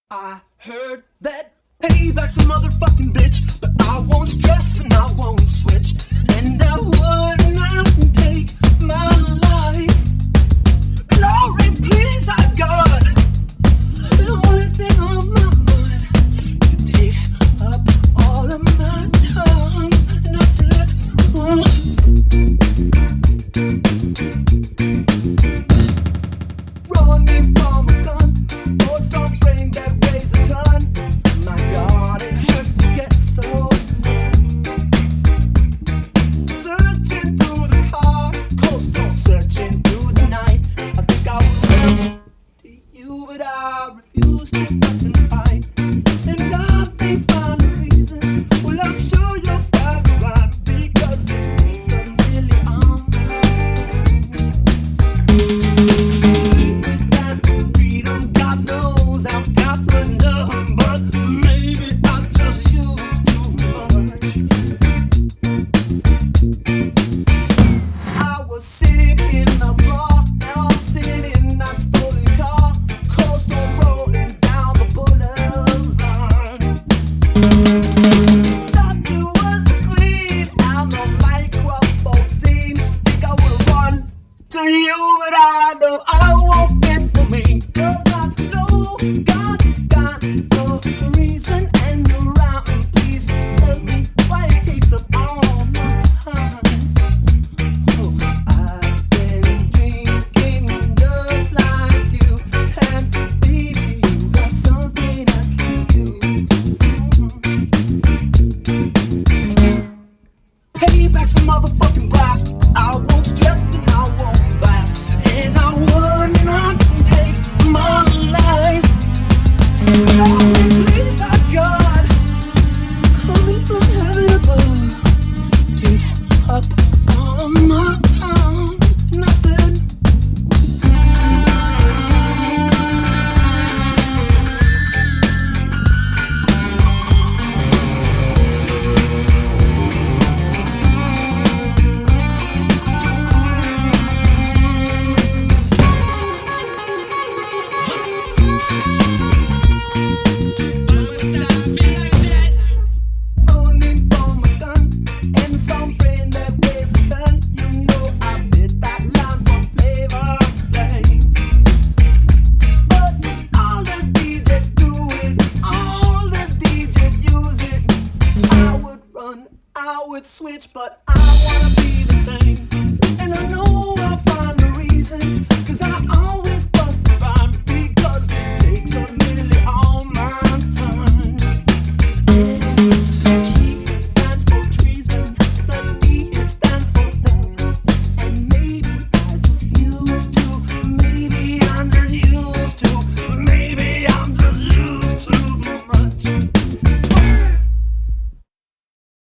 I heard that payback's a motherfucking bitch, but I won't stress and I won't switch, and I would not take my life. Glory, please, I got the only thing on my mind. It takes up all of my time, and I said, running from a gun or some brain that weighs a ton. My God, it hurts to get so. Searching through the cars, coastal, searching through the night. I think I will run to you, but I refuse to fuss and fight. And God may find a reason. Well, I'm sure you'll find a rhyme, because it seems I'm really on my own. Stands for freedom, God knows I've got the number, but maybe I just use too much. I was sitting in a bar, now I'm sitting in that stolen car, coastal rolling down the boulevard. Thought you was a queen on the microphone scene. Think I would've run to you, but I know I won't get for me, 'cause I know God's got the reason and the rhyme. Please tell me why it takes up all my time. Oh, I've been drinking just like you, and baby, you got something I can use. Payback's a motherfucking blast. I won't stress and I won't blast, and I would not take my life. Glory, please, our God, coming from heaven above, takes up all of my time. And I said, running from a gun and some brain that weighs a ton. You know I bit that line for Flavor Flav. But all the DJs do it, all the DJs use it. I would run, I would switch, but I